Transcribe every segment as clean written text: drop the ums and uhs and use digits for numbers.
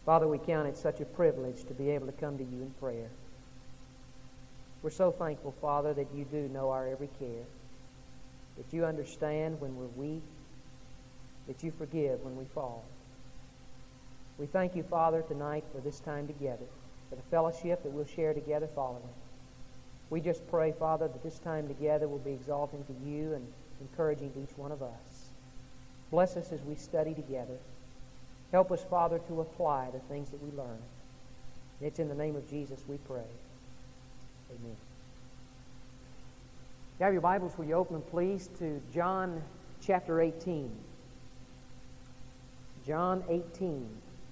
Father, we count it such a privilege to be able to come to you in prayer. We're so thankful, Father, that you do know our every care, that you understand when we're weak, that you forgive when we fall. We thank you, Father, tonight for this time together, for the fellowship that we'll share together following. We just pray, Father, that this time together will be exalting to you and encouraging to each one of us. Bless us as we study together. Help us, Father, to apply the things that we learn. It's in the name of Jesus we pray. Amen. You have your Bibles, will you open them, please, to John chapter 18. John 18.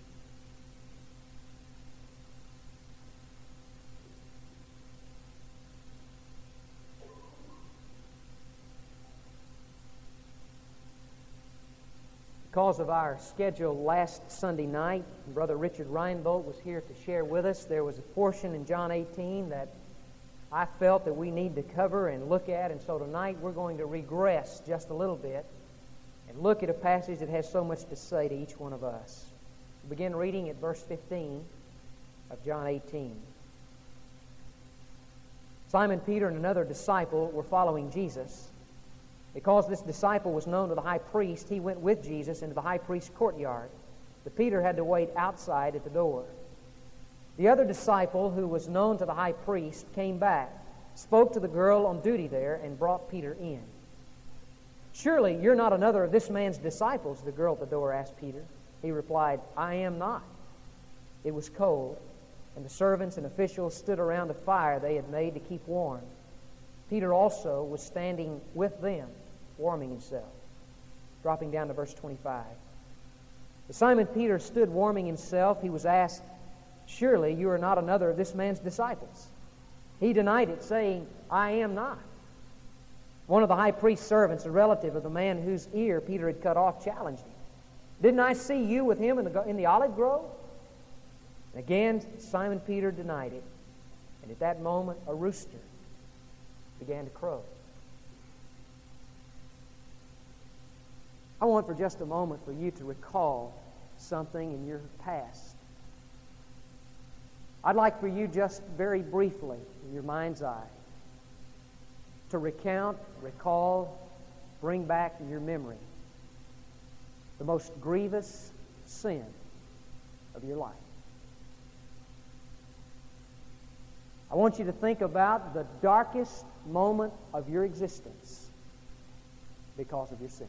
Because of our schedule last Sunday night, Brother Richard Reinbold was here to share with us. There was a portion in John 18 that I felt that we need to cover and look at, and so tonight we're going to regress just a little bit and look at a passage that has so much to say to each one of us. We'll begin reading at verse 15 of John 18. Simon Peter and another disciple were following Jesus. Because this disciple was known to the high priest, he went with Jesus into the high priest's courtyard. But Peter had to wait outside at the door. The other disciple, who was known to the high priest, came back, spoke to the girl on duty there, and brought Peter in. "Surely you're not another of this man's disciples," the girl at the door asked Peter. He replied, "I am not." It was cold, and the servants and officials stood around a fire they had made to keep warm. Peter also was standing with them, warming himself. Dropping down to verse 25. As Simon Peter stood warming himself, he was asked, "Surely you are not another of this man's disciples?" He denied it, saying, "I am not." One of the high priest's servants, a relative of the man whose ear Peter had cut off, challenged him. "Didn't I see you with him in the olive grove?" And again, Simon Peter denied it. And at that moment, a rooster began to crow. I want for just a moment for you to recall something in your past. I'd like for you just very briefly, in your mind's eye, to recount, recall, bring back to your memory the most grievous sin of your life. I want you to think about the darkest moment of your existence because of your sin.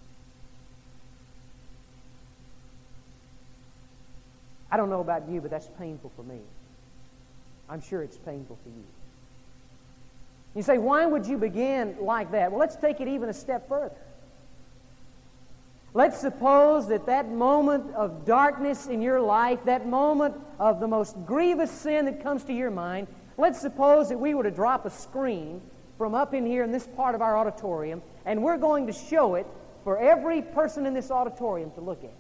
I don't know about you, but that's painful for me. I'm sure it's painful for you. You say, why would you begin like that? Well, let's take it even a step further. Let's suppose that moment of darkness in your life, that moment of the most grievous sin that comes to your mind, let's suppose that we were to drop a screen from up in here in this part of our auditorium, and we're going to show it for every person in this auditorium to look at.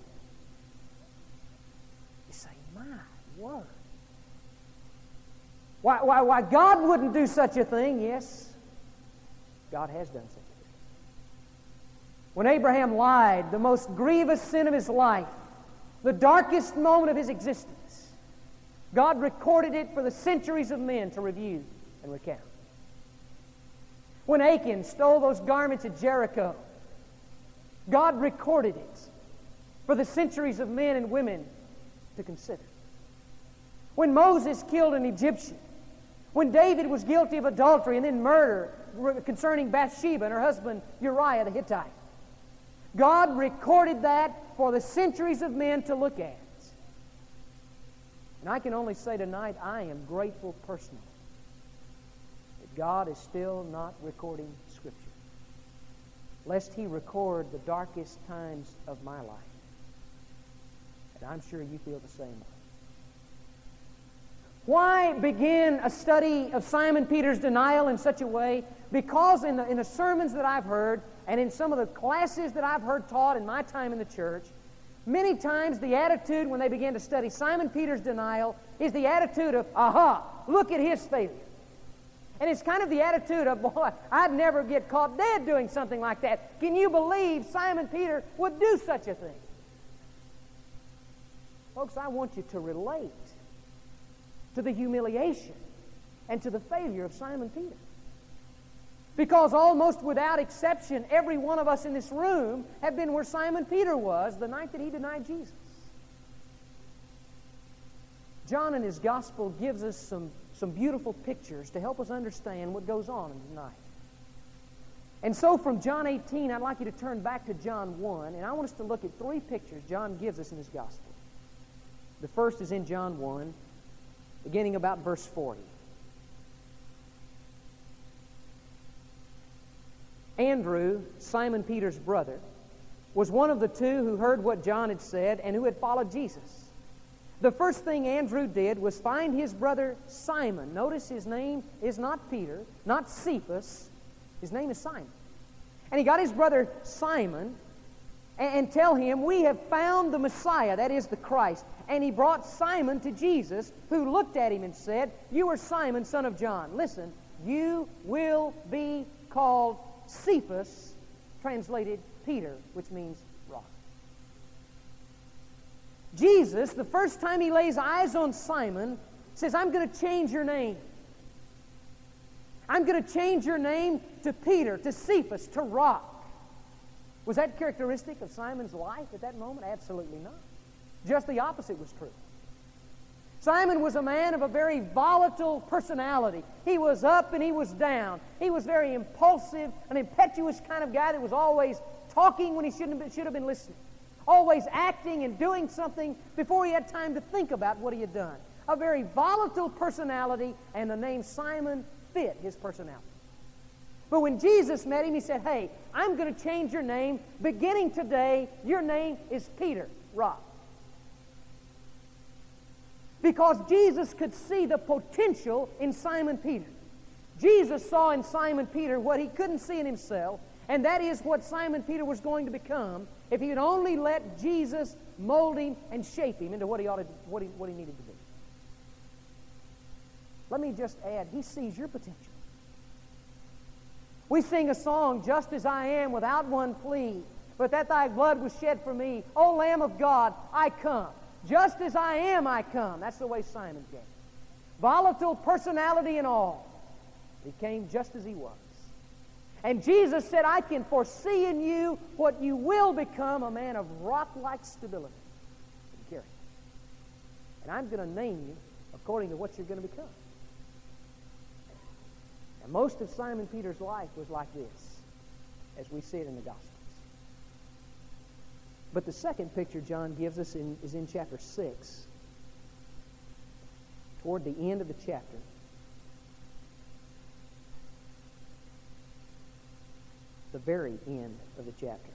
You say, my word. Why God wouldn't do such a thing? Yes, God has done such a thing. When Abraham lied, the most grievous sin of his life, the darkest moment of his existence, God recorded it for the centuries of men to review and recount. When Achan stole those garments at Jericho, God recorded it for the centuries of men and women to consider. When Moses killed an Egyptian, when David was guilty of adultery and then murder concerning Bathsheba and her husband Uriah the Hittite, God recorded that for the centuries of men to look at. And I can only say tonight, I am grateful personally that God is still not recording Scripture, lest He record the darkest times of my life. And I'm sure you feel the same way. Why begin a study of Simon Peter's denial in such a way? Because in the sermons that I've heard and in some of the classes that I've heard taught in my time in the church, many times the attitude when they begin to study Simon Peter's denial is the attitude of, aha, look at his failure. And it's kind of the attitude of, boy, I'd never get caught dead doing something like that. Can you believe Simon Peter would do such a thing? Folks, I want you to relate to the humiliation and to the failure of Simon Peter. Because almost without exception, every one of us in this room have been where Simon Peter was the night that he denied Jesus. John in his gospel gives us some beautiful pictures to help us understand what goes on in the night. And so from John 18, I'd like you to turn back to John 1, and I want us to look at three pictures John gives us in his gospel. The first is in John 1, beginning about verse 40. Andrew, Simon Peter's brother, was one of the two who heard what John had said and who had followed Jesus. The first thing Andrew did was find his brother Simon. Notice his name is not Peter, not Cephas. His name is Simon. And he got his brother Simon and tell him, we have found the Messiah, that is the Christ. And he brought Simon to Jesus, who looked at him and said, you are Simon, son of John. Listen, you will be called Cephas, translated Peter, which means rock. Jesus, the first time he lays eyes on Simon, says, I'm going to change your name. I'm going to change your name to Peter, to Cephas, to rock. Was that characteristic of Simon's life at that moment? Absolutely not. Just the opposite was true. Simon was a man of a very volatile personality. He was up and he was down. He was very impulsive, an impetuous kind of guy that was always talking when he should have been listening. Always acting and doing something before he had time to think about what he had done. A very volatile personality, and the name Simon fit his personality. But when Jesus met him, he said, hey, I'm going to change your name. Beginning today, your name is Peter, rock. Because Jesus could see the potential in Simon Peter. Jesus saw in Simon Peter what he couldn't see in himself, and that is what Simon Peter was going to become if he would only let Jesus mold him and shape him into what he needed to be. Let me just add, he sees your potential. We sing a song, just as I am, without one plea, but that thy blood was shed for me. O Lamb of God, I come. Just as I am, I come. That's the way Simon came. Volatile personality and all. He came just as he was. And Jesus said, I can foresee in you what you will become, a man of rock-like stability and character. And I'm going to name you according to what you're going to become. And most of Simon Peter's life was like this, as we see it in the Gospels. But the second picture John gives us is in chapter 6, toward the end of the chapter. The very end of the chapter.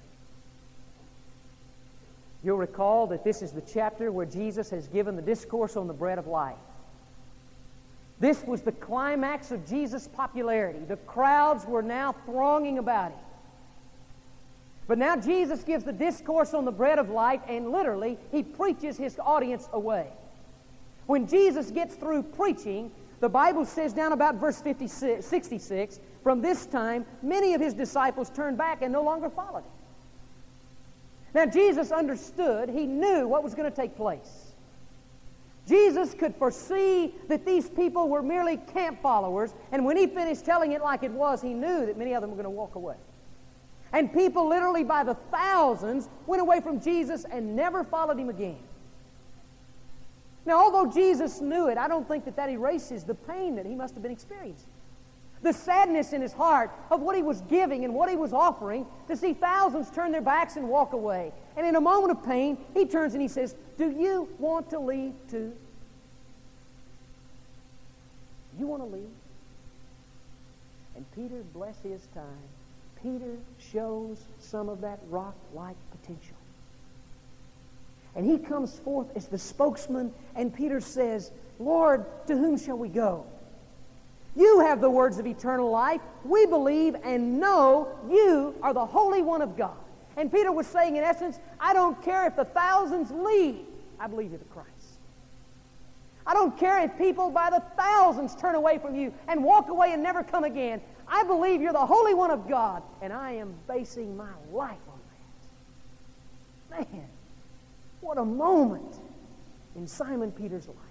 You'll recall that this is the chapter where Jesus has given the discourse on the bread of life. This was the climax of Jesus' popularity. The crowds were now thronging about him. But now Jesus gives the discourse on the bread of life, and literally, he preaches his audience away. When Jesus gets through preaching, the Bible says down about verse 66, from this time, many of his disciples turned back and no longer followed him. Now, Jesus understood, he knew what was going to take place. Jesus could foresee that these people were merely camp followers, and when he finished telling it like it was, he knew that many of them were going to walk away. And people literally by the thousands went away from Jesus and never followed him again. Now, although Jesus knew it, I don't think that erases the pain that he must have been experiencing. The sadness in his heart of what he was giving and what he was offering, to see thousands turn their backs and walk away. And in a moment of pain, he turns and he says, do you want to leave too? You want to leave? And Peter, bless his time, Peter shows some of that rock-like potential. And he comes forth as the spokesman, and Peter says, Lord, to whom shall we go? You have the words of eternal life. We believe and know you are the Holy One of God. And Peter was saying, in essence, I don't care if the thousands leave. I believe you're the Christ. I don't care if people by the thousands turn away from you and walk away and never come again. I believe you're the Holy One of God, and I am basing my life on that. Man, what a moment. in Simon Peter's life.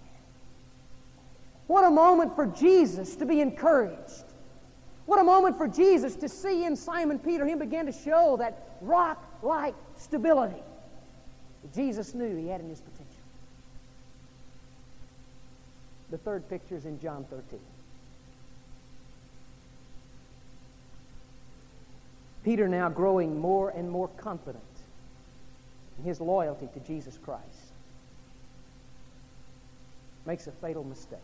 What a moment for Jesus to be encouraged. What a moment for Jesus to see in Simon Peter him begin to show that rock-like stability that Jesus knew he had in his potential. The third picture is in John 13. Peter now growing more and more confident in his loyalty to Jesus Christ makes a fatal mistake.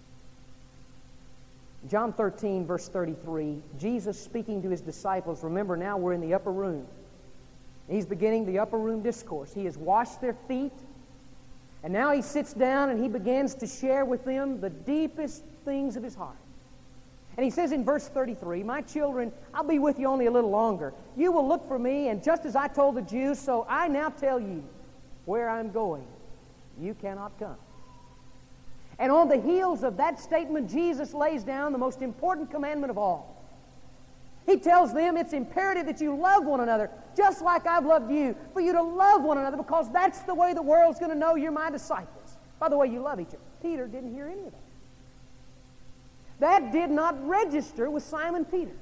John 13, verse 33, Jesus speaking to his disciples. Remember, now we're in the upper room. He's beginning the upper room discourse. He has washed their feet, and now he sits down and he begins to share with them the deepest things of his heart. And he says in verse 33, "My children, I'll be with you only a little longer. You will look for me, and just as I told the Jews, so I now tell you, where I'm going, you cannot come." And on the heels of that statement, Jesus lays down the most important commandment of all. He tells them it's imperative that you love one another, just like I've loved you, for you to love one another, because that's the way the world's going to know you're my disciples, by the way you love each other. Peter didn't hear any of that. That did not register with Simon Peter.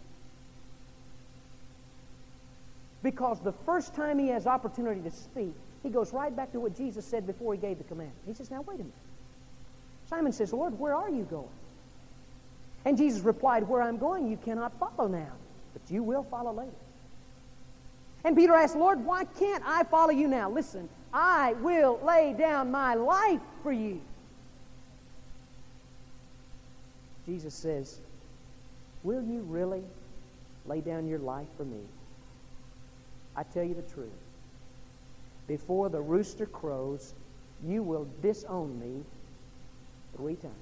Because the first time he has opportunity to speak, he goes right back to what Jesus said before he gave the commandment. He says, "Now wait a minute." Simon says, "Lord, where are you going?" And Jesus replied, "Where I'm going you cannot follow now, but you will follow later." And Peter asked, "Lord, why can't I follow you now? Listen, I will lay down my life for you." Jesus says, "Will you really lay down your life for me? I tell you the truth. Before the rooster crows, you will disown me 3 times.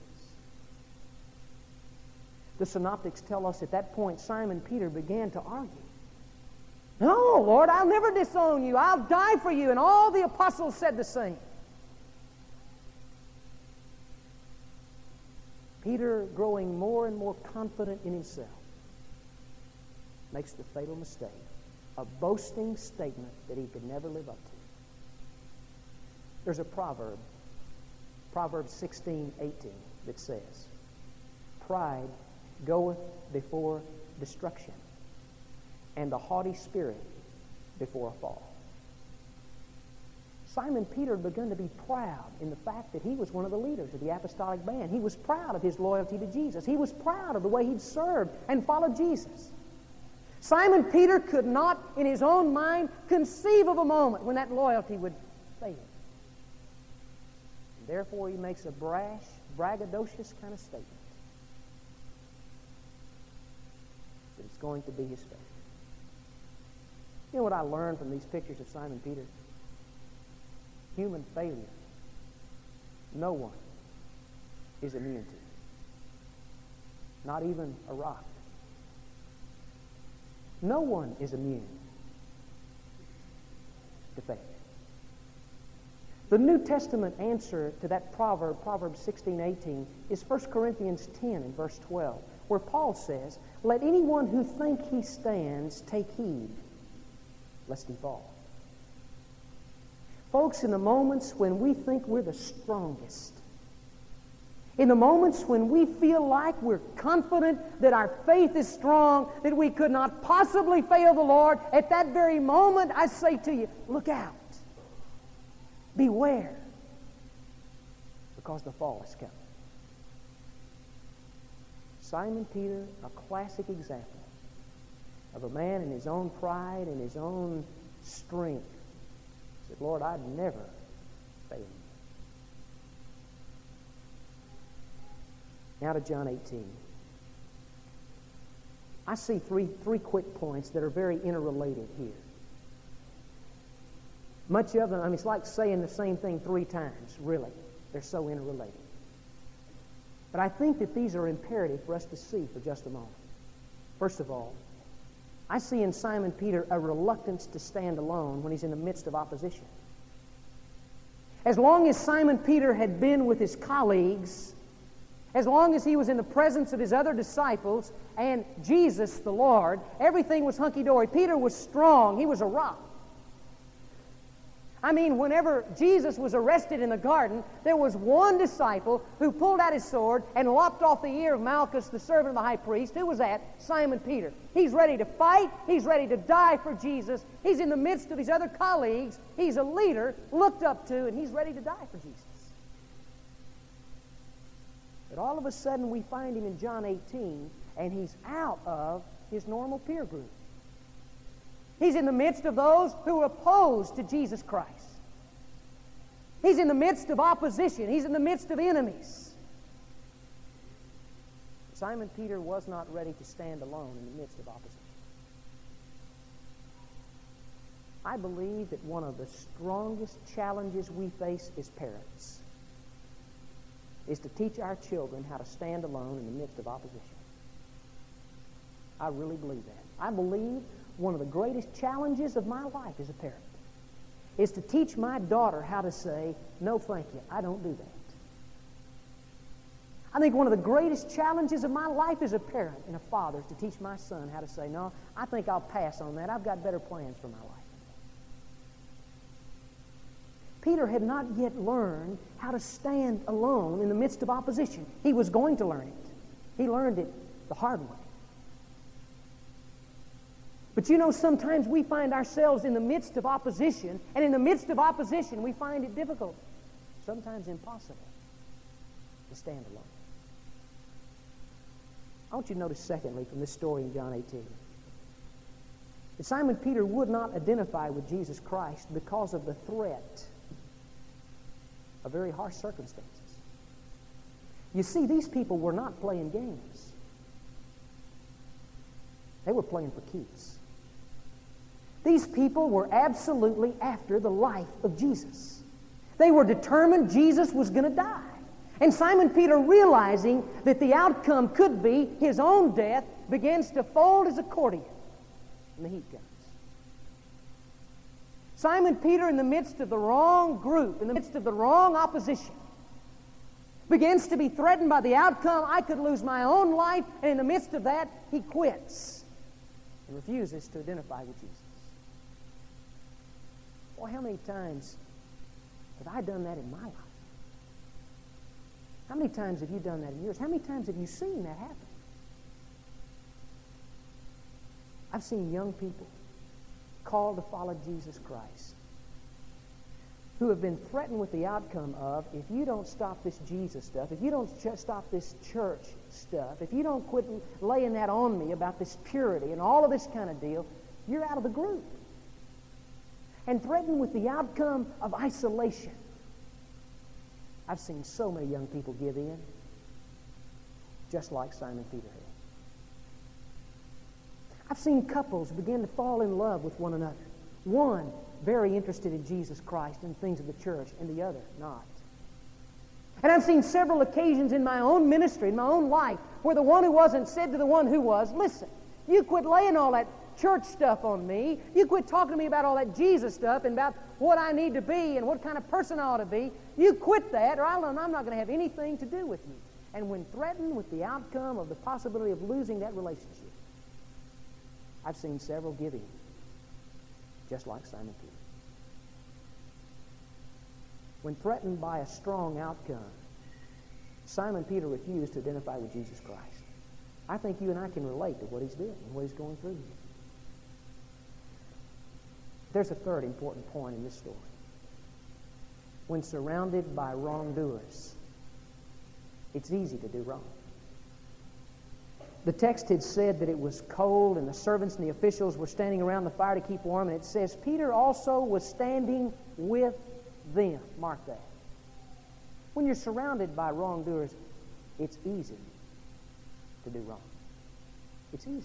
The synoptics tell us at that point Simon Peter began to argue. "No, Lord, I'll never disown you. I'll die for you." And all the apostles said the same. Peter, growing more and more confident in himself, makes the fatal mistake of boasting statement that he could never live up to. There's a proverb, Proverbs 16:18, that says, "Pride goeth before destruction, and a haughty spirit before a fall." Simon Peter had begun to be proud in the fact that he was one of the leaders of the apostolic band. He was proud of his loyalty to Jesus. He was proud of the way he'd served and followed Jesus. Simon Peter could not, in his own mind, conceive of a moment when that loyalty would fail. And therefore, he makes a brash, braggadocious kind of statement that it's going to be his fate. You know what I learned from these pictures of Simon Peter? Human failure, no one is immune to. Not even a rock. No one is immune to failure. The New Testament answer to that proverb, Proverbs 16:18, is 1 Corinthians 10 and verse 12, where Paul says, "Let anyone who think he stands take heed, lest he fall." Folks, in the moments when we think we're the strongest, in the moments when we feel like we're confident that our faith is strong, that we could not possibly fail the Lord, at that very moment, I say to you, look out. Beware. Because the fall is coming. Simon Peter, a classic example of a man in his own pride and his own strength, said, "Lord, I'd never fail you." Now to John 18. I see three quick points that are very interrelated here. Much of them, it's like saying the same thing 3 times, really. They're so interrelated. But I think that these are imperative for us to see for just a moment. First of all, I see in Simon Peter a reluctance to stand alone when he's in the midst of opposition. As long as Simon Peter had been with his colleagues, as long as he was in the presence of his other disciples and Jesus the Lord, everything was hunky-dory. Peter was strong. He was a rock. I mean, whenever Jesus was arrested in the garden, there was one disciple who pulled out his sword and lopped off the ear of Malchus, the servant of the high priest. Who was that? Simon Peter. He's ready to fight. He's ready to die for Jesus. He's in the midst of his other colleagues. He's a leader looked up to, and he's ready to die for Jesus. But all of a sudden, we find him in John 18, and he's out of his normal peer group. He's in the midst of those who are opposed to Jesus Christ. He's in the midst of opposition. He's in the midst of enemies. Simon Peter was not ready to stand alone in the midst of opposition. I believe that one of the strongest challenges we face as parents is to teach our children how to stand alone in the midst of opposition. I really believe that. I believe one of the greatest challenges of my life as a parent is to teach my daughter how to say, no, thank you, I don't do that. I think one of the greatest challenges of my life as a parent and a father is to teach my son how to say, no, I think I'll pass on that. I've got better plans for my life. Peter had not yet learned how to stand alone in the midst of opposition. He was going to learn it. He learned it the hard way. But you know, sometimes we find ourselves in the midst of opposition, and in the midst of opposition, we find it difficult, sometimes impossible, to stand alone. I want you to notice, secondly, from this story in John 18, that Simon Peter would not identify with Jesus Christ because of the threat of very harsh circumstances. You see, these people were not playing games. They were playing for keeps. These people were absolutely after the life of Jesus. They were determined Jesus was going to die. And Simon Peter, realizing that the outcome could be his own death, begins to fold his accordion, and the heat comes. Simon Peter, in the midst of the wrong group, in the midst of the wrong opposition, begins to be threatened by the outcome. I could lose my own life, and in the midst of that, he quits and refuses to identify with Jesus. Boy, how many times have I done that in my life? How many times have you done that in yours? How many times have you seen that happen? I've seen young people called to follow Jesus Christ who have been threatened with the outcome of, if you don't stop this Jesus stuff, if you don't stop this church stuff, if you don't quit laying that on me about this purity and all of this kind of deal, you're out of the group. And threatened with the outcome of isolation. I've seen so many young people give in, just like Simon Peter had. I've seen couples begin to fall in love with one another. One very interested in Jesus Christ and things of the church, and the other not. And I've seen several occasions in my own ministry, in my own life, where the one who wasn't said to the one who was, listen, you quit laying all that church stuff on me. You quit talking to me about all that Jesus stuff and about what I need to be and what kind of person I ought to be. You quit that, or I'm not going to have anything to do with you. And when threatened with the outcome of the possibility of losing that relationship, I've seen several give in, just like Simon Peter. When threatened by a strong outcome, Simon Peter refused to identify with Jesus Christ. I think you and I can relate to what he's doing and what he's going through here. There's a third important point in this story. When surrounded by wrongdoers, it's easy to do wrong. The text had said that it was cold and the servants and the officials were standing around the fire to keep warm, and it says Peter also was standing with them. Mark that. When you're surrounded by wrongdoers, it's easy to do wrong. It's easy.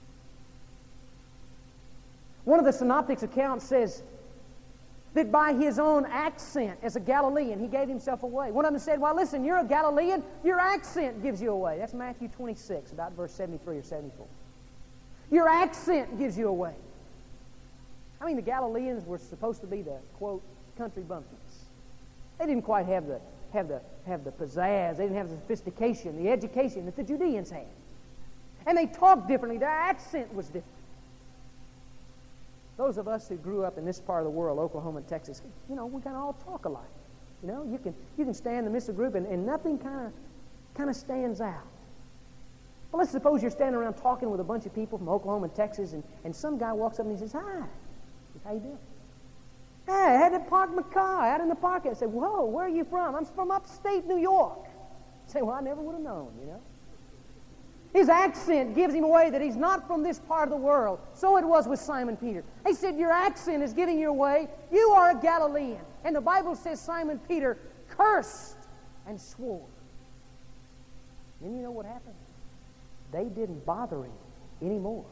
One of the synoptics accounts says that by his own accent as a Galilean, he gave himself away. One of them said, well, listen, you're a Galilean, your accent gives you away. That's Matthew 26, about verse 73 or 74. Your accent gives you away. I mean, the Galileans were supposed to be the, quote, country bumpkins. They didn't quite have the pizzazz, they didn't have the sophistication, the education that the Judeans had. And they talked differently, their accent was different. Those of us who grew up in this part of the world, Oklahoma and Texas, we kind of all talk alike. You can stand in the midst of a group and nothing kind of stands out. Well, let's suppose you're standing around talking with a bunch of people from Oklahoma and Texas, and some guy walks up and he says, "Hi, how you doing?" "Hey, I had to park my car out in the parking." I said, "Whoa, where are you from?" "I'm from upstate New York." I say, "Well, I never would have known, His accent gives him away that he's not from this part of the world. So it was with Simon Peter. He said, "Your accent is giving you away. You are a Galilean." And the Bible says Simon Peter cursed and swore. And you know what happened? They didn't bother him anymore.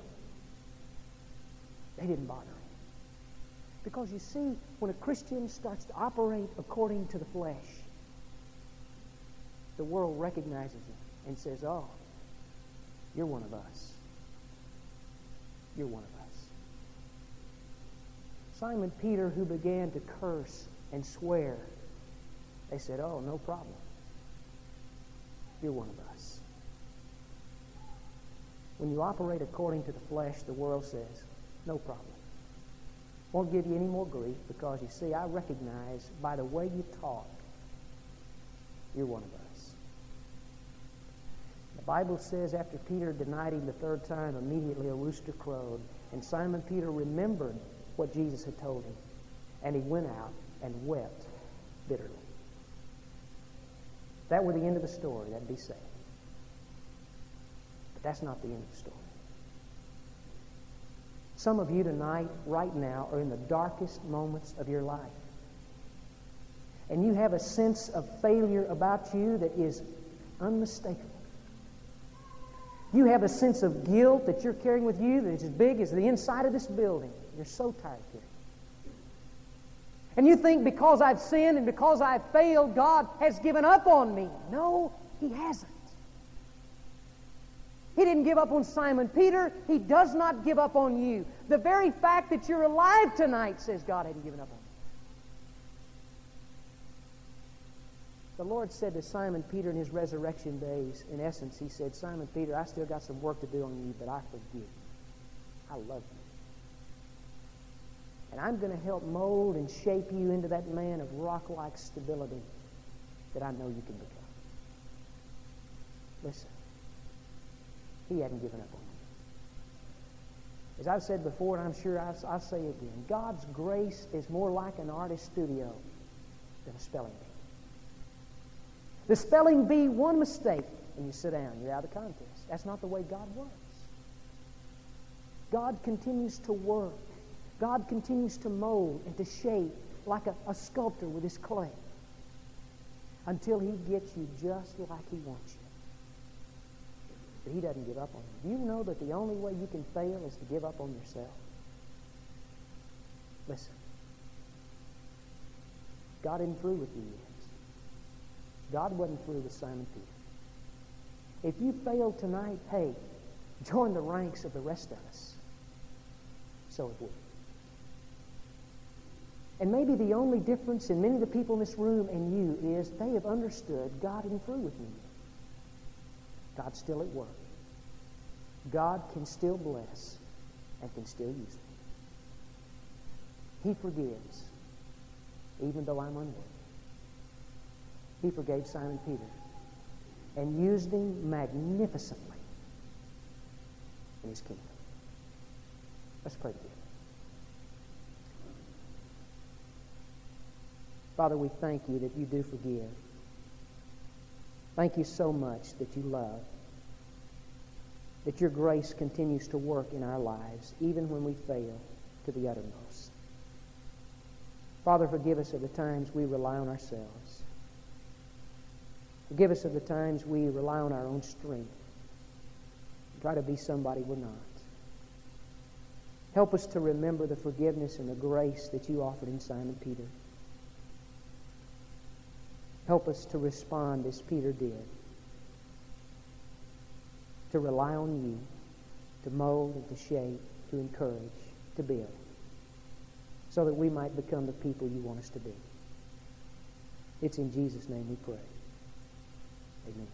They didn't bother him. Because you see, when a Christian starts to operate according to the flesh, the world recognizes him and says, "Oh, you're one of us. You're one of us." Simon Peter, who began to curse and swear, they said, "Oh, no problem. You're one of us." When you operate according to the flesh, the world says, "No problem. Won't give you any more grief because, you see, I recognize by the way you talk, you're one of us." The Bible says after Peter denied him the third time, immediately a rooster crowed. And Simon Peter remembered what Jesus had told him. And he went out and wept bitterly. If that were the end of the story, that'd be sad. But that's not the end of the story. Some of you tonight, right now, are in the darkest moments of your life. And you have a sense of failure about you that is unmistakable. You have a sense of guilt that you're carrying with you that is as big as the inside of this building. You're so tired of it. And you think because I've sinned and because I've failed, God has given up on me. No, He hasn't. He didn't give up on Simon Peter. He does not give up on you. The very fact that you're alive tonight says God hadn't given up on you. The Lord said to Simon Peter in His resurrection days, in essence, He said, "Simon Peter, I still got some work to do on you, but I forgive you. I love you. And I'm going to help mold and shape you into that man of rock-like stability that I know you can become." Listen, He hadn't given up on you. As I've said before, and I'm sure I'll say again, God's grace is more like an artist's studio than a spelling bee. The spelling bee, one mistake, and you sit down, you're out of the contest. That's not the way God works. God continues to work. God continues to mold and to shape like a sculptor with his clay until He gets you just like He wants you. But He doesn't give up on you. Do you know that the only way you can fail is to give up on yourself? Listen. God isn't through with you yet. God wasn't through with Simon Peter. If you fail tonight, hey, join the ranks of the rest of us. So it would. And maybe the only difference in many of the people in this room and you is they have understood God isn't through with me yet. God's still at work. God can still bless and can still use me. He forgives, even though I'm unworthy. He forgave Simon Peter and used him magnificently in His kingdom. Let's pray together. Father, we thank You that You do forgive. Thank You so much that You love, that Your grace continues to work in our lives, even when we fail to the uttermost. Father, forgive us of the times we rely on ourselves. Forgive us of the times we rely on our own strength and try to be somebody we're not. Help us to remember the forgiveness and the grace that You offered in Simon Peter. Help us to respond as Peter did, to rely on You, to mold and to shape, to encourage, to build, so that we might become the people You want us to be. It's in Jesus' name we pray. Amen.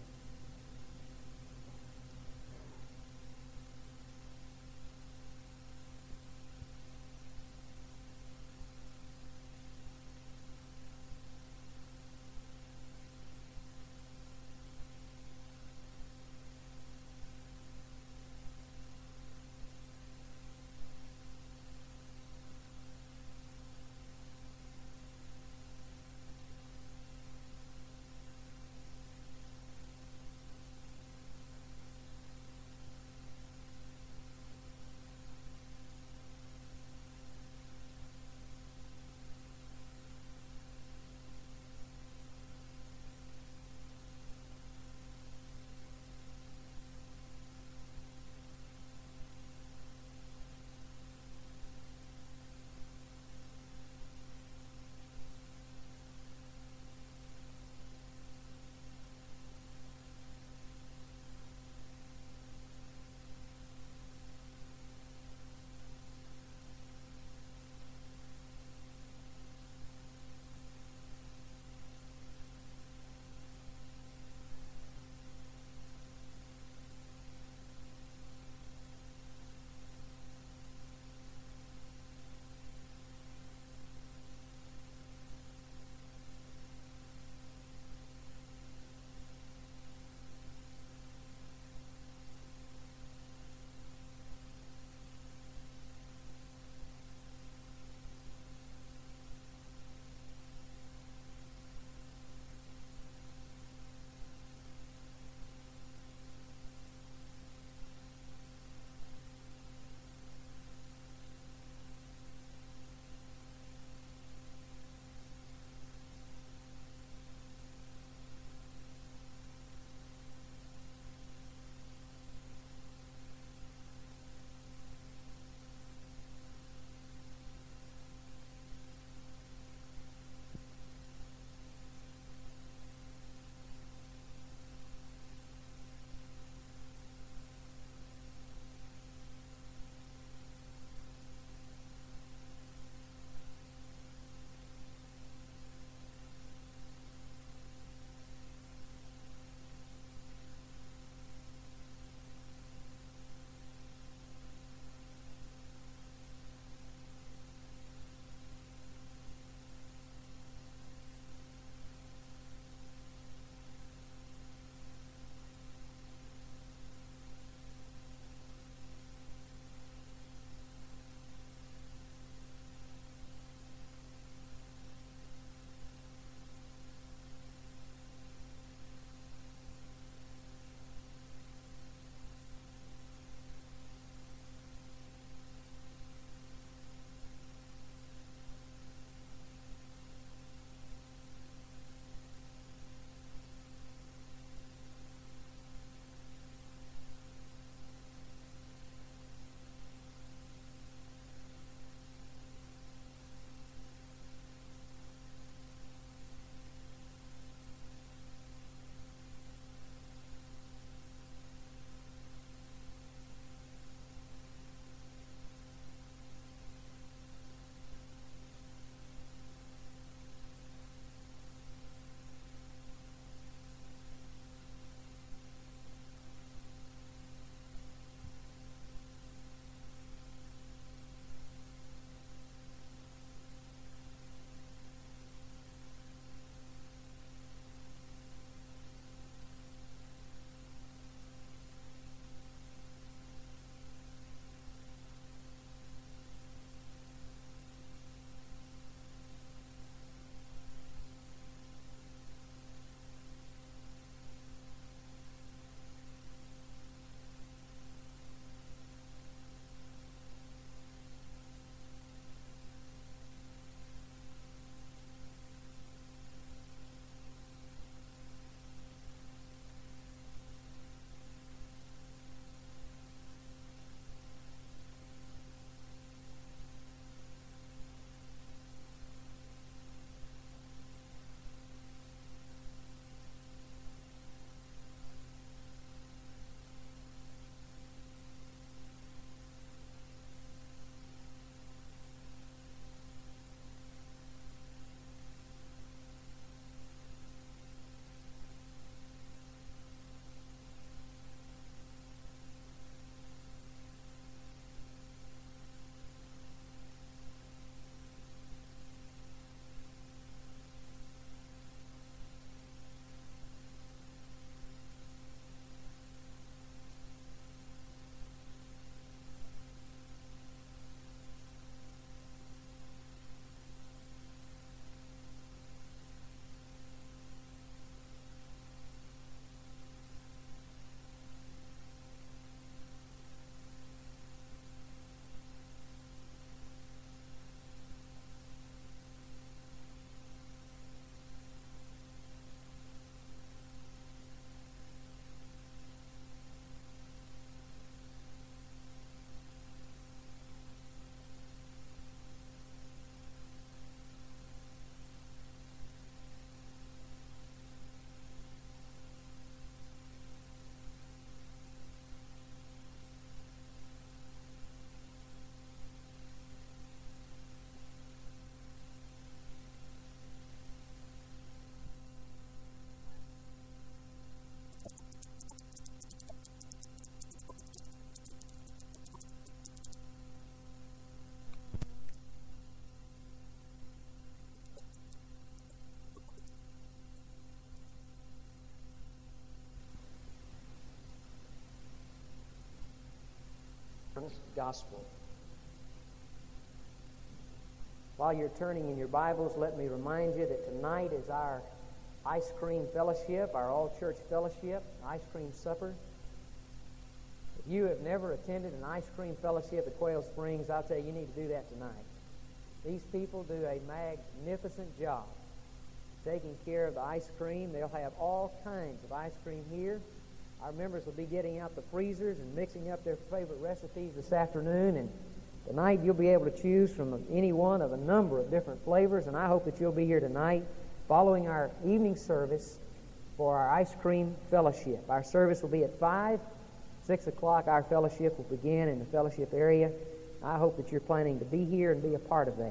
John's Gospel. While you're turning in your Bibles, let me remind you that tonight is our ice cream fellowship, our all-church fellowship, ice cream supper. If you have never attended an ice cream fellowship at Quail Springs, I'll tell you, you need to do that tonight. These people do a magnificent job taking care of the ice cream. They'll have all kinds of ice cream here. Our members will be getting out the freezers and mixing up their favorite recipes this afternoon, and tonight you'll be able to choose from any one of a number of different flavors, and I hope that you'll be here tonight following our evening service for our ice cream fellowship. Our service will be at 5. 6 o'clock our fellowship will begin in the fellowship area. I hope that you're planning to be here and be a part of that.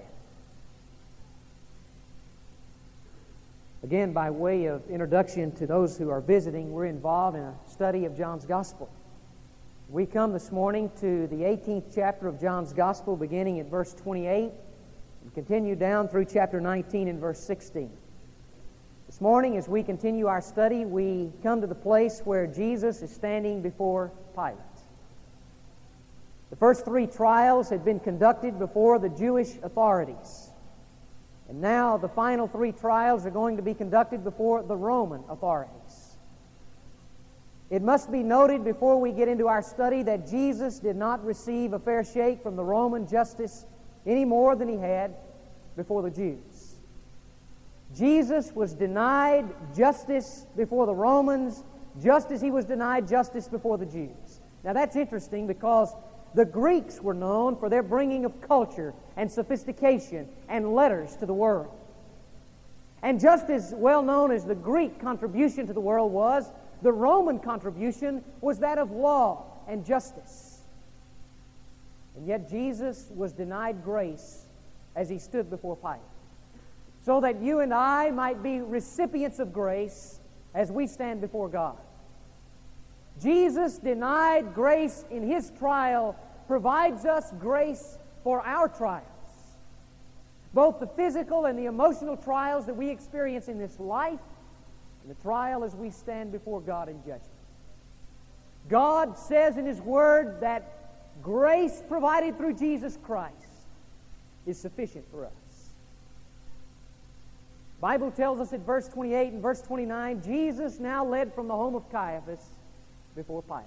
Again, by way of introduction to those who are visiting, we're involved in a study of John's Gospel. We come this morning to the 18th chapter of John's Gospel, beginning at verse 28, and continue down through chapter 19 and verse 16. This morning, as we continue our study, we come to the place where Jesus is standing before Pilate. The first 3 trials had been conducted before the Jewish authorities. And now the final 3 trials are going to be conducted before the Roman authorities. It must be noted before we get into our study that Jesus did not receive a fair shake from the Roman justice any more than he had before the Jews. Jesus was denied justice before the Romans, just as he was denied justice before the Jews. Now that's interesting because the Greeks were known for their bringing of culture and sophistication and letters to the world. And just as well known as the Greek contribution to the world was, the Roman contribution was that of law and justice. And yet Jesus was denied grace as he stood before Pilate, so that you and I might be recipients of grace as we stand before God. Jesus denied grace in his trial provides us grace for our trials. Both the physical and the emotional trials that we experience in this life, and the trial as we stand before God in judgment. God says in his word that grace provided through Jesus Christ is sufficient for us. The Bible tells us in verse 28 and verse 29, Jesus now led from the home of Caiaphas before Pilate.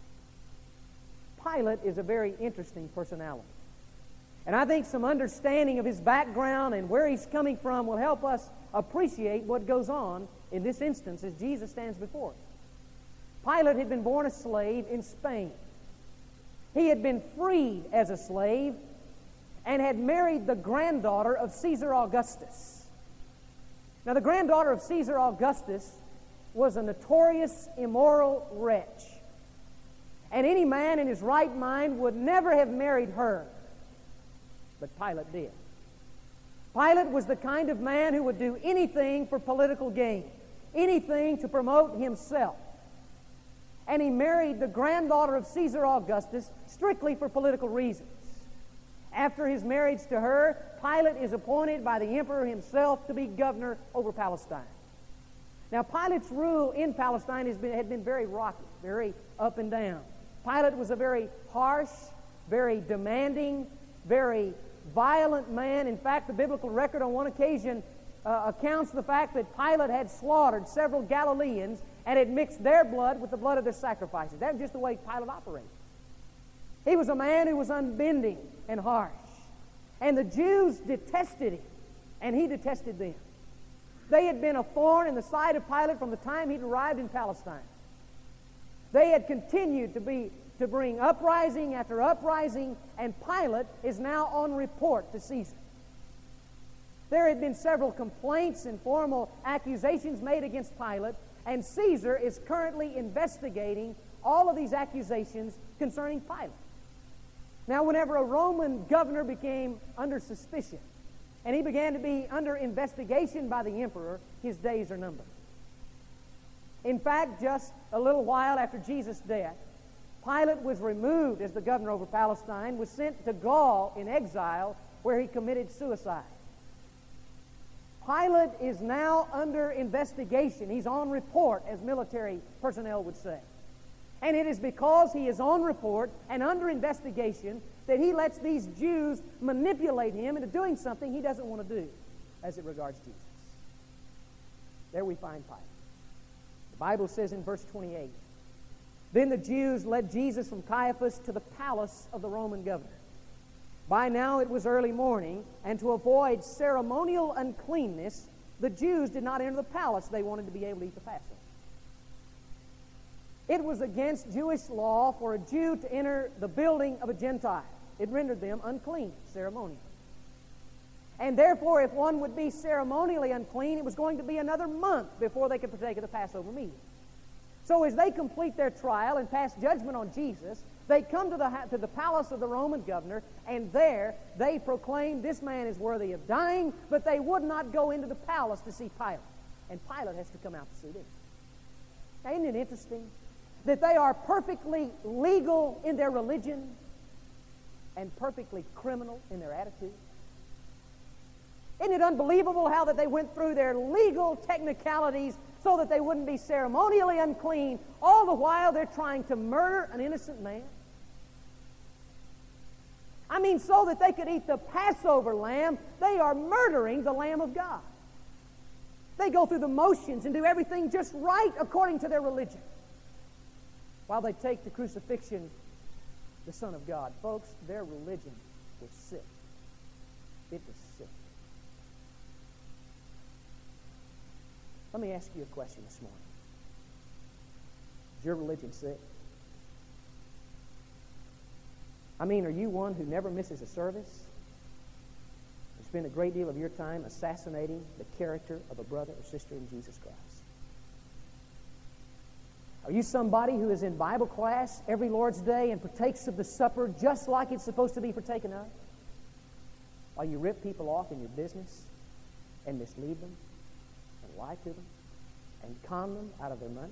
Pilate is a very interesting personality. And I think some understanding of his background and where he's coming from will help us appreciate what goes on in this instance as Jesus stands before us. Pilate had been born a slave in Spain. He had been freed as a slave and had married the granddaughter of Caesar Augustus. Now, the granddaughter of Caesar Augustus was a notorious immoral wretch. And any man in his right mind would never have married her. But Pilate did. Pilate was the kind of man who would do anything for political gain, anything to promote himself. And he married the granddaughter of Caesar Augustus strictly for political reasons. After his marriage to her, Pilate is appointed by the emperor himself to be governor over Palestine. Now, Pilate's rule in Palestine had been very rocky, very up and down. Pilate was a very harsh, very demanding, very violent man. In fact, the biblical record on one occasion accounts the fact that Pilate had slaughtered several Galileans and had mixed their blood with the blood of their sacrifices. That was just the way Pilate operated. He was a man who was unbending and harsh. And the Jews detested him, and he detested them. They had been a thorn in the side of Pilate from the time he'd arrived in Palestine. They had continued to bring uprising after uprising, and Pilate is now on report to Caesar. There had been several complaints and formal accusations made against Pilate, and Caesar is currently investigating all of these accusations concerning Pilate. Now, whenever a Roman governor became under suspicion, and he began to be under investigation by the emperor, his days are numbered. In fact, just a little while after Jesus' death, Pilate was removed as the governor over Palestine, was sent to Gaul in exile, where he committed suicide. Pilate is now under investigation. He's on report, as military personnel would say. And it is because he is on report and under investigation that he lets these Jews manipulate him into doing something he doesn't want to do as it regards Jesus. There we find Pilate. The Bible says in verse 28, "Then the Jews led Jesus from Caiaphas to the palace of the Roman governor. By now it was early morning, and to avoid ceremonial uncleanness, the Jews did not enter the palace. They wanted to be able to eat the Passover. It was against Jewish law for a Jew to enter the building of a Gentile. It rendered them unclean, ceremonially. And therefore, if one would be ceremonially unclean, it was going to be another month before they could partake of the Passover meal. So as they complete their trial and pass judgment on Jesus, they come to the palace of the Roman governor, and there they proclaim this man is worthy of dying, but they would not go into the palace to see Pilate. And Pilate has to come out to see them. Now, isn't it interesting that they are perfectly legal in their religion and perfectly criminal in their attitude? Isn't it unbelievable how that they went through their legal technicalities so that they wouldn't be ceremonially unclean, all the while they're trying to murder an innocent man? I mean, so that they could eat the Passover lamb, they are murdering the Lamb of God. They go through the motions and do everything just right according to their religion, while they take to crucifixion the Son of God. Folks, their religion was sick. It was sick. Let me ask you a question this morning. Is your religion sick? I mean, are you one who never misses a service? You spend a great deal of your time assassinating the character of a brother or sister in Jesus Christ? Are you somebody who is in Bible class every Lord's Day and partakes of the supper just like it's supposed to be partaken of, while you rip people off in your business and mislead them and lie to them and con them out of their money?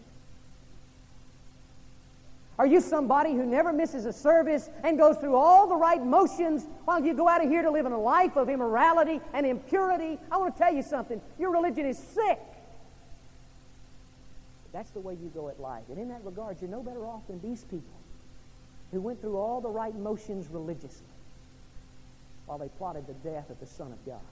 Are you somebody who never misses a service and goes through all the right motions while you go out of here to live in a life of immorality and impurity? I want to tell you something. Your religion is sick. That's the way you go at life. And in that regard, you're no better off than these people who went through all the right motions religiously while they plotted the death of the Son of God.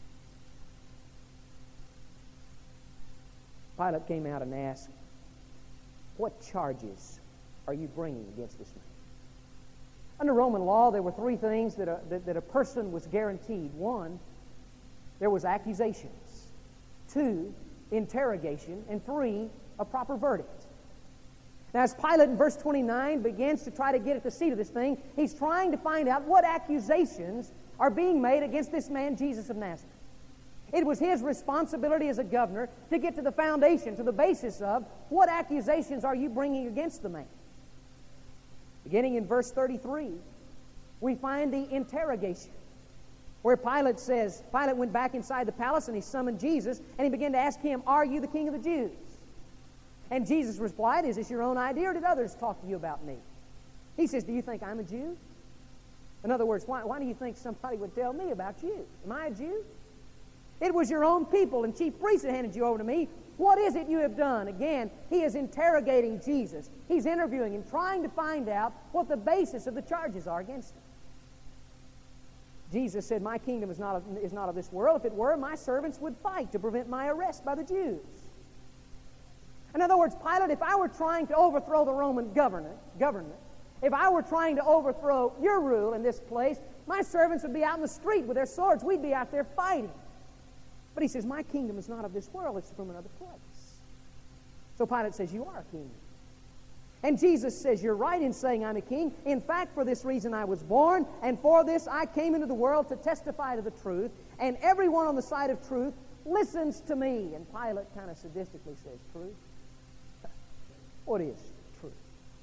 Pilate came out and asked, "What charges are you bringing against this man?" Under Roman law, there were three things that a person was guaranteed. One, there was accusations. Two, interrogation. And three, a proper verdict. Now, as Pilate in verse 29 begins to try to get at the seat of this thing, he's trying to find out what accusations are being made against this man, Jesus of Nazareth. It was his responsibility as a governor to get to the foundation, to the basis of what accusations are you bringing against the man. Beginning in verse 33, we find the interrogation, where Pilate went back inside the palace and he summoned Jesus and he began to ask him, "Are you the king of the Jews?" And Jesus replied, "Is this your own idea or did others talk to you about me?" He says, "Do you think I'm a Jew?" In other words, why do you think somebody would tell me about you? Am I a Jew? It was your own people and chief priests that handed you over to me. What is it you have done? Again, he is interrogating Jesus. He's interviewing him, trying to find out what the basis of the charges are against him. Jesus said, "My kingdom is not of this world. If it were, my servants would fight to prevent my arrest by the Jews." In other words, Pilate, if I were trying to overthrow the Roman government, if I were trying to overthrow your rule in this place, my servants would be out in the street with their swords. We'd be out there fighting. But he says, "My kingdom is not of this world. It's from another place." So Pilate says, "You are a king." And Jesus says, "You're right in saying I'm a king. In fact, for this reason I was born, and for this I came into the world to testify to the truth. And everyone on the side of truth listens to me." And Pilate kind of sadistically says, "Truth? What is truth?"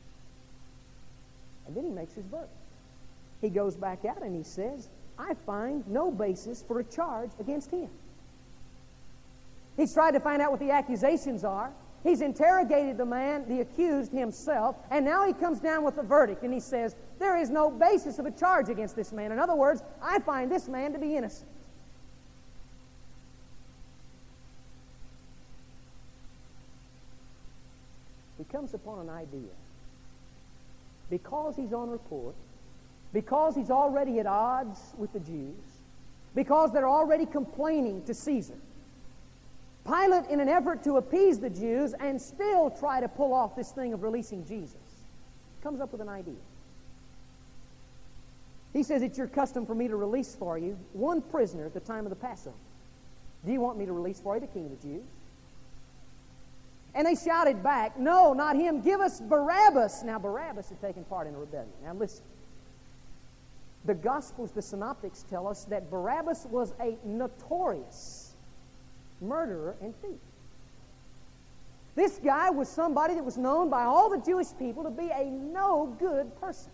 And then he makes his verdict. He goes back out and he says, "I find no basis for a charge against him." He's tried to find out what the accusations are. He's interrogated the man, the accused himself, and now he comes down with a verdict, and he says, there is no basis of a charge against this man. In other words, I find this man to be innocent. He comes upon an idea because he's on report, because he's already at odds with the Jews, because they're already complaining to Caesar, Pilate, in an effort to appease the Jews and still try to pull off this thing of releasing Jesus, comes up with an idea. He says, it's your custom for me to release for you one prisoner at the time of the Passover. Do you want me to release for you the King of the Jews? And they shouted back, no, not him. Give us Barabbas. Now, Barabbas had taken part in a rebellion. Now, listen. The Gospels, the Synoptics tell us that Barabbas was a notorious murderer and thief. This guy was somebody that was known by all the Jewish people to be a no-good person.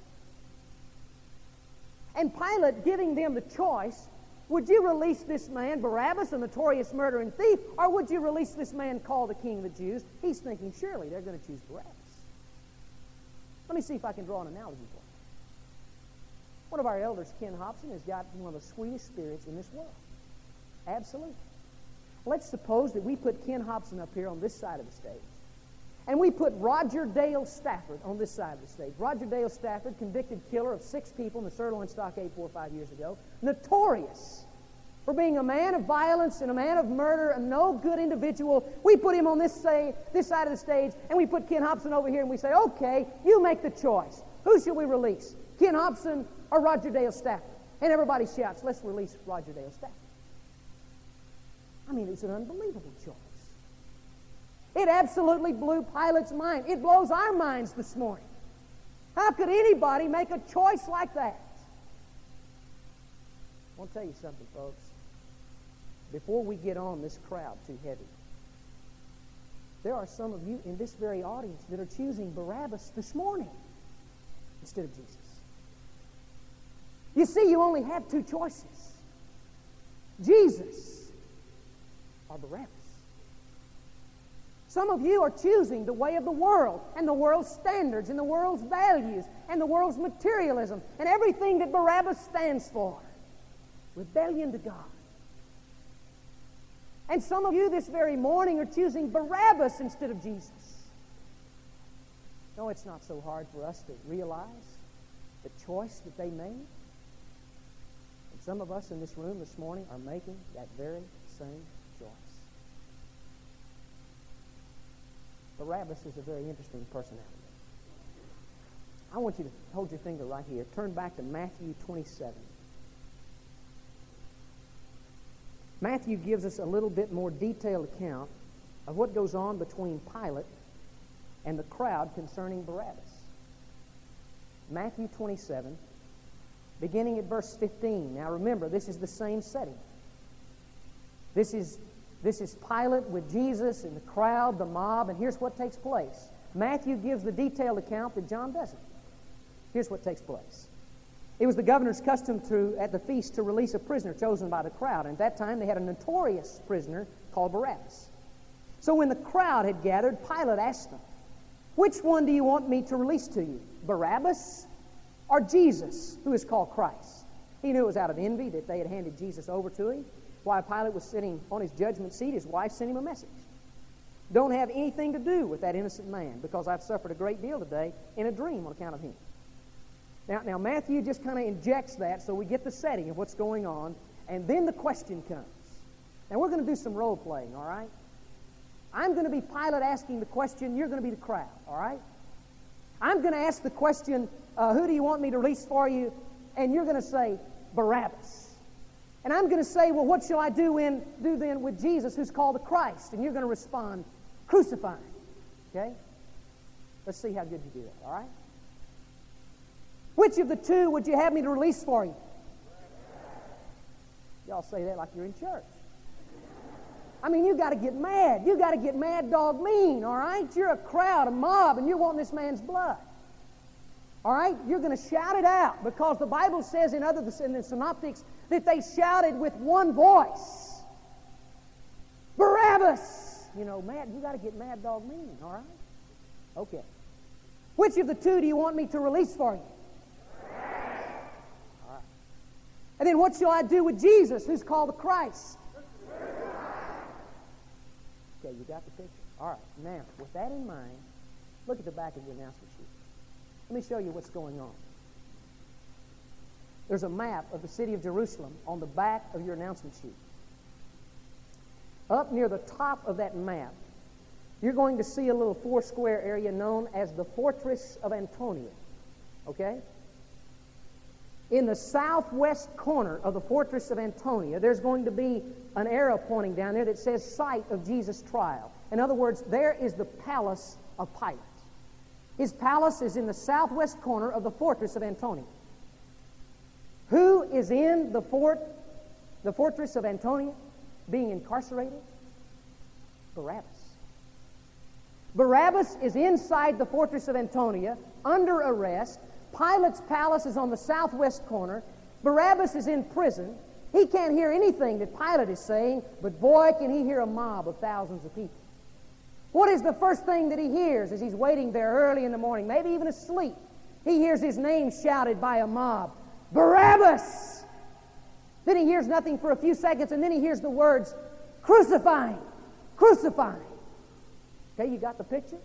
And Pilate giving them the choice, would you release this man, Barabbas, a notorious murderer and thief, or would you release this man called the King of the Jews? He's thinking, surely they're going to choose Barabbas. Let me see if I can draw an analogy for you. One of our elders, Ken Hobson, has got one of the sweetest spirits in this world. Absolutely. Let's suppose that we put Ken Hobson up here on this side of the stage, and we put Roger Dale Stafford on this side of the stage. Roger Dale Stafford, convicted killer of 6 people in the Sirloin Stockade 4 or 5 years ago, notorious for being a man of violence and a man of murder, a no good individual. We put him on this side of the stage, and we put Ken Hobson over here, and we say, okay, you make the choice. Who should we release, Ken Hobson or Roger Dale Stafford? And everybody shouts, let's release Roger Dale Stafford. I mean, it's an unbelievable choice. It absolutely blew Pilate's mind. It blows our minds this morning. How could anybody make a choice like that? I want to tell you something, folks. Before we get on this crowd too heavy, there are some of you in this very audience that are choosing Barabbas this morning instead of Jesus. You see, you only have 2 choices. Jesus or Barabbas. Some of you are choosing the way of the world and the world's standards and the world's values and the world's materialism and everything that Barabbas stands for. Rebellion to God. And some of you this very morning are choosing Barabbas instead of Jesus. No, it's not so hard for us to realize the choice that they made. And some of us in this room this morning are making that very same choice. Barabbas is a very interesting personality. I want you to hold your finger right here. Turn back to Matthew 27. Matthew gives us a little bit more detailed account of what goes on between Pilate and the crowd concerning Barabbas. Matthew 27, beginning at verse 15. Now remember, this is the same setting. This is Pilate with Jesus and the crowd, the mob, and here's what takes place. Matthew gives the detailed account that John doesn't. Here's what takes place. It was the governor's custom at the feast to release a prisoner chosen by the crowd. And at that time, they had a notorious prisoner called Barabbas. So when the crowd had gathered, Pilate asked them, which one do you want me to release to you, Barabbas or Jesus, who is called Christ? He knew it was out of envy that they had handed Jesus over to him. While Pilate was sitting on his judgment seat, his wife sent him a message. Don't have anything to do with that innocent man, because I've suffered a great deal today in a dream on account of him. Now Matthew just kind of injects that so we get the setting of what's going on, and then the question comes. Now we're going to do some role playing, all right? I'm going to be Pilate asking the question, you're going to be the crowd, all right? I'm going to ask the question, who do you want me to release for you? And you're going to say, Barabbas. And I'm going to say, well, what shall I do then with Jesus, who's called the Christ? And you're going to respond, crucify him. Okay? Let's see how good you do that, all right? Which of the 2 would you have me to release for you? Y'all say that like you're in church. I mean, you got to get mad. You got to get mad dog mean, all right? You're a crowd, a mob, and you're wanting this man's blood. All right? You're going to shout it out, because the Bible says in the Synoptics that they shouted with one voice. Barabbas! You know, mad. You got to get mad dog mean, all right? Okay. Which of the 2 do you want me to release for you? All right. And then what shall I do with Jesus, who's called the Christ? Okay, you got the picture? All right. Now, with that in mind, look at the back of your announcement sheet. Let me show you what's going on. There's a map of the city of Jerusalem on the back of your announcement sheet. Up near the top of that map, you're going to see a little four-square area known as the Fortress of Antonia. Okay? In the southwest corner of the Fortress of Antonia, there's going to be an arrow pointing down there that says Site of Jesus' Trial. In other words, there is the palace of Pilate. His palace is in the southwest corner of the Fortress of Antonia. Who is in the Fortress of Antonia being incarcerated? Barabbas. Barabbas is inside the Fortress of Antonia under arrest. Pilate's palace is on the southwest corner. Barabbas is in prison. He can't hear anything that Pilate is saying, but boy, can he hear a mob of thousands of people. What is the first thing that he hears as he's waiting there early in the morning, maybe even asleep? He hears his name shouted by a mob, Barabbas! Then he hears nothing for a few seconds, and then he hears the words, crucify him, crucify him. Okay, you got the picture?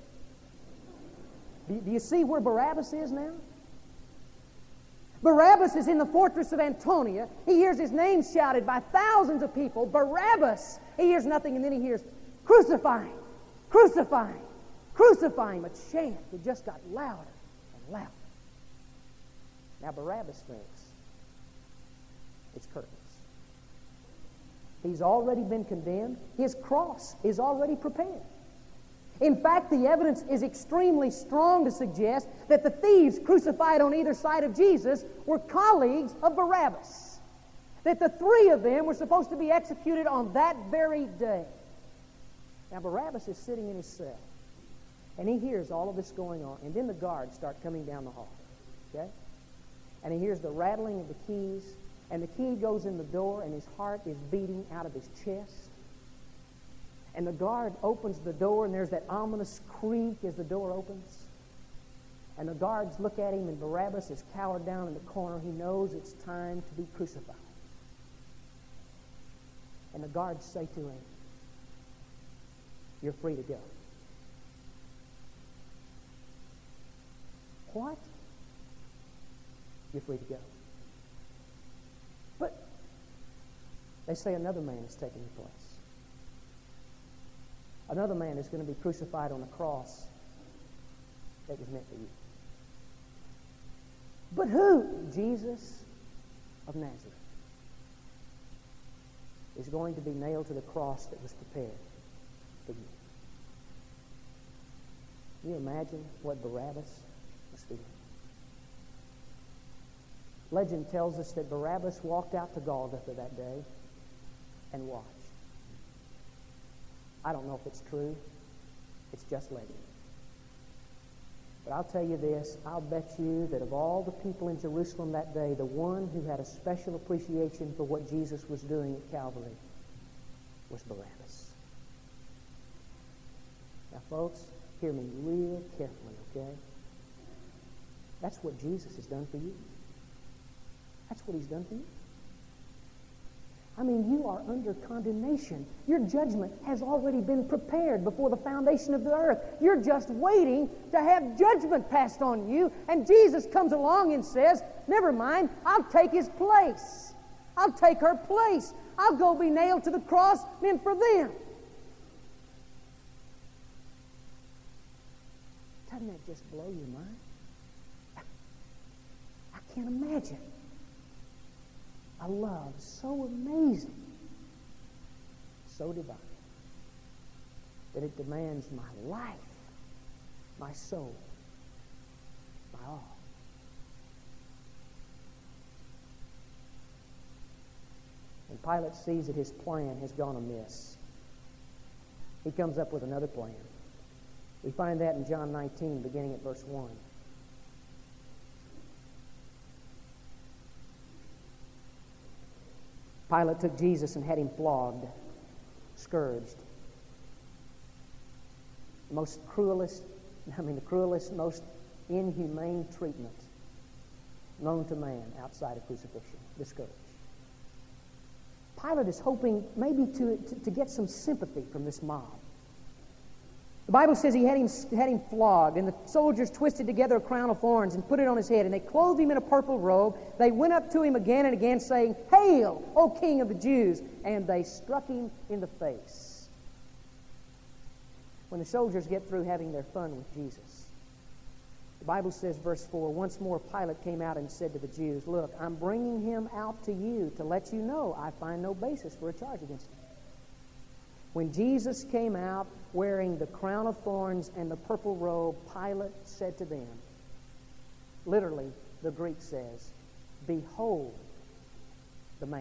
Do you see where Barabbas is now? Barabbas is in the Fortress of Antonia. He hears his name shouted by thousands of people, Barabbas! He hears nothing, and then he hears, crucify him, crucify him, crucify him. A chant that just got louder and louder. Now Barabbas thinks it's curtains. He's already been condemned. His cross is already prepared. In fact, the evidence is extremely strong to suggest that the thieves crucified on either side of Jesus were colleagues of Barabbas. That the three of them were supposed to be executed on that very day. Now Barabbas is sitting in his cell, and he hears all of this going on, and then the guards start coming down the hall. Okay? And he hears the rattling of the keys, and the key goes in the door, and his heart is beating out of his chest. And the guard opens the door, and there's that ominous creak as the door opens. And the guards look at him, and Barabbas is cowered down in the corner. He knows it's time to be crucified. And the guards say to him, you're free to go. What? You're free to go. But they say another man is taking your place. Another man is going to be crucified on a cross that was meant for you. But who? Jesus of Nazareth is going to be nailed to the cross that was prepared for you. Can you imagine what Barabbas was feeling? Legend tells us that Barabbas walked out to Golgotha that day and watched. I don't know if it's true. It's just legend. But I'll tell you this, I'll bet you that of all the people in Jerusalem that day, the one who had a special appreciation for what Jesus was doing at Calvary was Barabbas. Now, folks, hear me real carefully, okay? That's what Jesus has done for you. That's what he's done for you. I mean, you are under condemnation. Your judgment has already been prepared before the foundation of the earth. You're just waiting to have judgment passed on you, and Jesus comes along and says, never mind, I'll take his place. I'll take her place. I'll go be nailed to the cross meant for them. Doesn't that just blow your mind? I can't imagine a love so amazing, so divine, that it demands my life, my soul, my all. And Pilate sees that his plan has gone amiss. He comes up with another plan. We find that in John 19, beginning at verse 1. Pilate took Jesus and had him flogged, scourged. The cruelest, most inhumane treatment known to man outside of crucifixion, the scourge. Pilate is hoping maybe to get some sympathy from this mob. The Bible says he had him flogged, and the soldiers twisted together a crown of thorns and put it on his head, and they clothed him in a purple robe. They went up to him again and again, saying, "Hail, O King of the Jews!" And they struck him in the face. When the soldiers get through having their fun with Jesus, the Bible says, verse 4, once more Pilate came out and said to the Jews, "Look, I'm bringing him out to you to let you know I find no basis for a charge against him." When Jesus came out wearing the crown of thorns and the purple robe, Pilate said to them, literally, the Greek says, "Behold the man."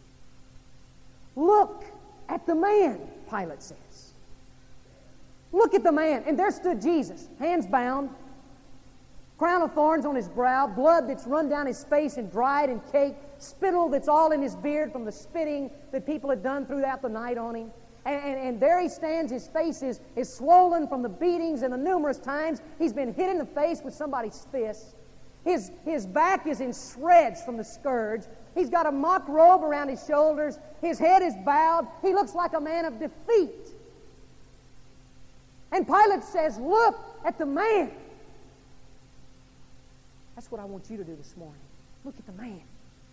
Look at the man, Pilate says. Look at the man. And there stood Jesus, hands bound, crown of thorns on his brow, blood that's run down his face and dried and caked, spittle that's all in his beard from the spitting that people had done throughout the night on him. And there he stands. His face is swollen from the beatings and the numerous times he's been hit in the face with somebody's fist. His back is in shreds from the scourge. He's got a mock robe around his shoulders. His head is bowed. He looks like a man of defeat. And Pilate says, "Look at the man." That's what I want you to do this morning. Look at the man.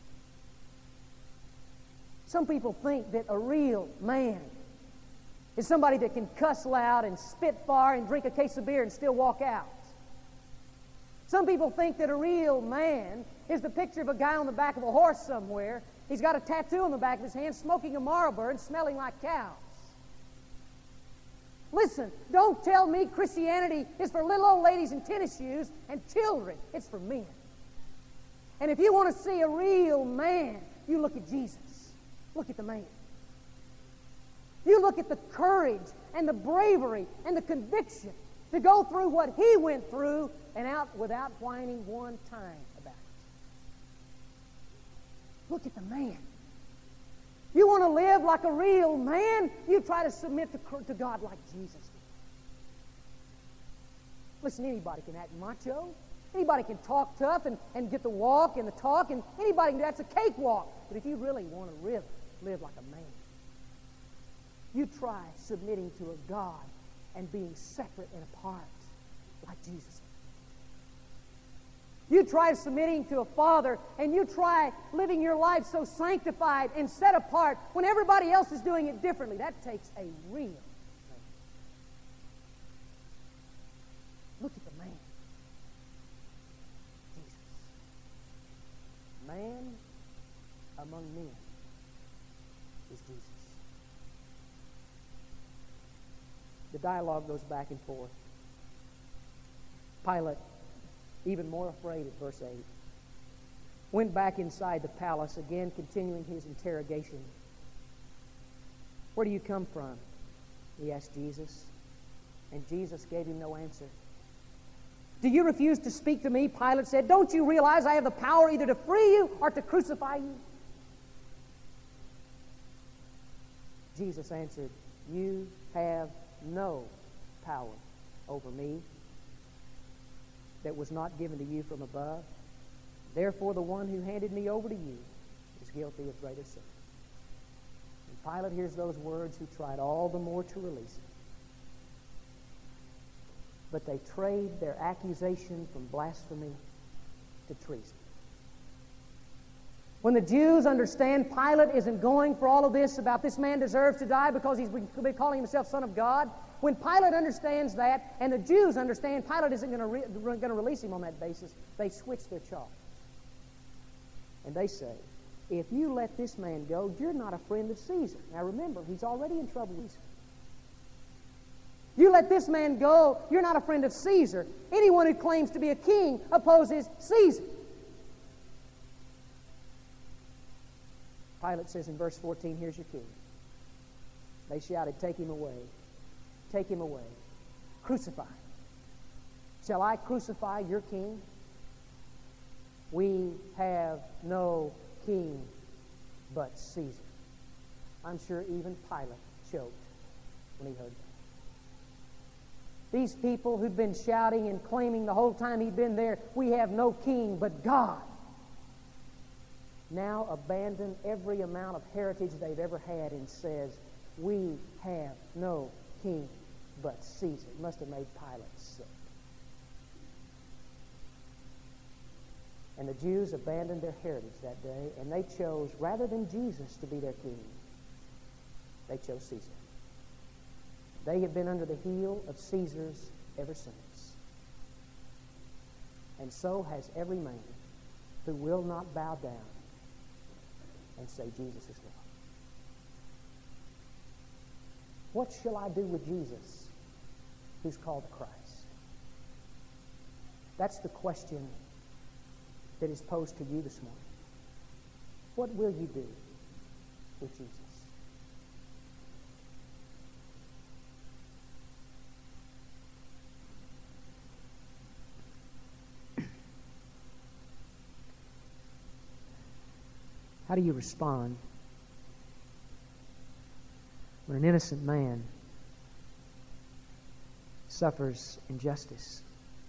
Some people think that a real man is somebody that can cuss loud and spit fire and drink a case of beer and still walk out. Some people think that a real man is the picture of a guy on the back of a horse somewhere. He's got a tattoo on the back of his hand, smoking a Marlboro and smelling like cows. Listen, don't tell me Christianity is for little old ladies in tennis shoes and children. It's for men. And if you want to see a real man, you look at Jesus. Look at the man. You look at the courage and the bravery and the conviction to go through what he went through and out without whining one time about it. Look at the man. You want to live like a real man? You try to submit to God like Jesus did. Listen, anybody can act macho. Anybody can talk tough and get the walk and the talk, and anybody can do that's a cakewalk. But if you really want to really live like a man, you try submitting to a God and being separate and apart like Jesus did. You try submitting to a Father, and you try living your life so sanctified and set apart when everybody else is doing it differently. That takes a real man. Look at the man. Jesus. Man among men is Jesus. The dialogue goes back and forth. Pilate, even more afraid at verse 8, went back inside the palace, again continuing his interrogation. "Where do you come from?" he asked Jesus. And Jesus gave him no answer. "Do you refuse to speak to me?" Pilate said. "Don't you realize I have the power either to free you or to crucify you?" Jesus answered, "You have no power over me that was not given to you from above. Therefore, the one who handed me over to you is guilty of greater sin." And Pilate hears those words, who tried all the more to release him. But they trade their accusation from blasphemy to treason. When the Jews understand Pilate isn't going for all of this about this man deserves to die because he's been calling himself Son of God, when Pilate understands that, and the Jews understand Pilate isn't going to release him on that basis, they switch their charge. And they say, "If you let this man go, you're not a friend of Caesar." Now remember, he's already in trouble with Caesar. "You let this man go, you're not a friend of Caesar. Anyone who claims to be a king opposes Caesar." Pilate says in verse 14, "Here's your king." They shouted, "Take him away. Take him away. Crucify him." "Shall I crucify your king?" "We have no king but Caesar." I'm sure even Pilate choked when he heard that. These people who'd been shouting and claiming the whole time he'd been there, "We have no king but God," now abandon every amount of heritage they've ever had and says, "We have no king but Caesar. It must have made Pilate sick. And the Jews abandoned their heritage that day, and they chose, rather than Jesus to be their king, they chose Caesar. They have been under the heel of Caesars ever since. And so has every man who will not bow down and say Jesus is Lord. What shall I do with Jesus who's called Christ? That's the question that is posed to you this morning. What will you do with Jesus? How do you respond when an innocent man suffers injustice?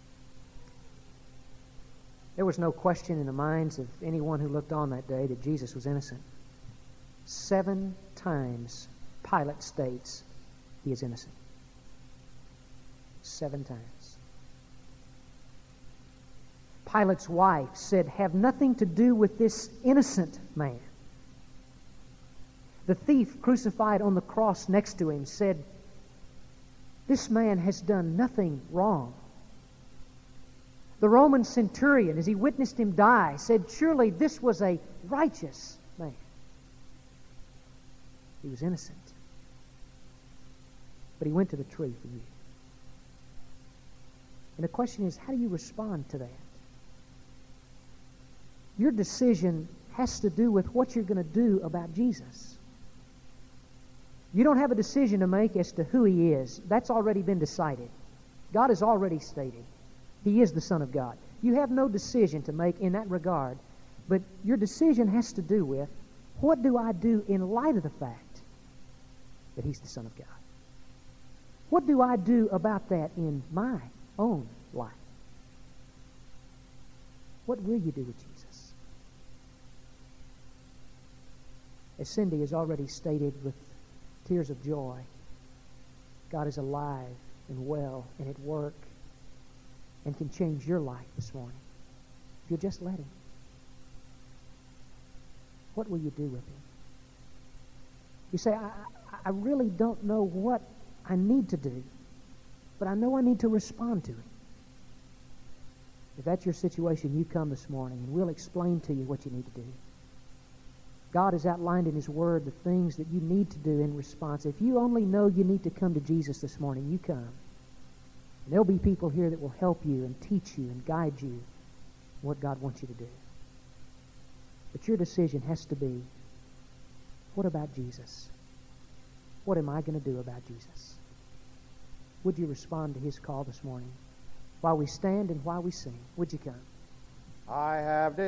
There was no question in the minds of anyone who looked on that day that Jesus was innocent. 7 times Pilate states he is innocent. 7 times. Pilate's wife said, "Have nothing to do with this innocent man." The thief crucified on the cross next to him said, "This man has done nothing wrong." The Roman centurion, as he witnessed him die, said, "Surely this was a righteous man." He was innocent. But he went to the tree for you. And the question is, how do you respond to that? Your decision has to do with what you're going to do about Jesus. You don't have a decision to make as to who he is. That's already been decided. God has already stated he is the Son of God. You have no decision to make in that regard, but your decision has to do with, what do I do in light of the fact that he's the Son of God? What do I do about that in my own life? What will you do with Jesus? As Cindy has already stated with tears of joy, God is alive and well and at work and can change your life this morning if you'll just let him. What will you do with him? You say, I really don't know what I need to do, but I know I need to respond to him. If that's your situation, you come this morning and we'll explain to you what you need to do. God has outlined in his word the things that you need to do in response. If you only know you need to come to Jesus this morning, you come. And there'll be people here that will help you and teach you and guide you what God wants you to do. But your decision has to be, what about Jesus? What am I going to do about Jesus? Would you respond to his call this morning? While we stand and while we sing, would you come? I have